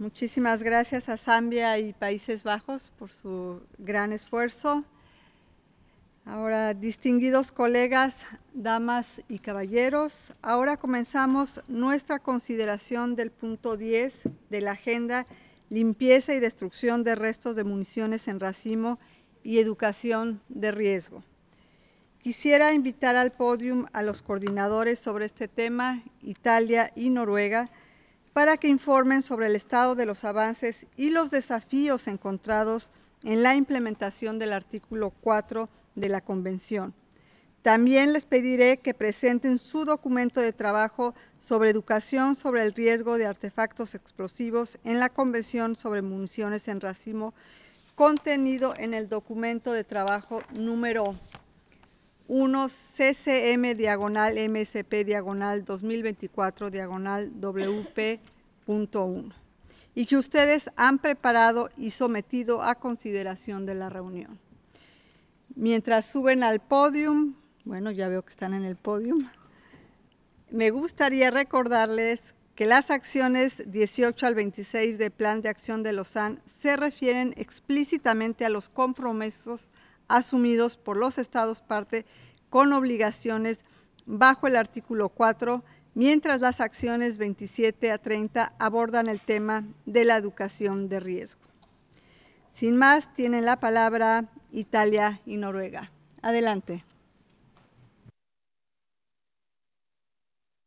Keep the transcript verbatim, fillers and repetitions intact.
Muchísimas gracias a Zambia y Países Bajos por su gran esfuerzo. Ahora, distinguidos colegas, damas y caballeros, ahora comenzamos nuestra consideración del punto diez de la agenda Limpieza y destrucción de restos de municiones en racimo y educación de riesgo. Quisiera invitar al podio a los coordinadores sobre este tema, Italia y Noruega, para que informen sobre el estado de los avances y los desafíos encontrados en la implementación del artículo cuatro de la Convención. También les pediré que presenten su documento de trabajo sobre educación sobre el riesgo de artefactos explosivos en la Convención sobre municiones en racimo, contenido en el documento de trabajo número uno C C M diagonal M S P diagonal dos mil veinticuatro diagonal W P punto uno y que ustedes han preparado y sometido a consideración de la reunión. Mientras suben al podio, bueno, ya veo que están en el podio, me gustaría recordarles que las acciones dieciocho al veintiséis del Plan de Acción de Lausanne se refieren explícitamente a los compromisos asumidos por los Estados parte con obligaciones bajo el artículo cuatro, mientras las acciones veintisiete a treinta abordan el tema de la educación de riesgo. Sin más, tienen la palabra Italia y Noruega. Adelante.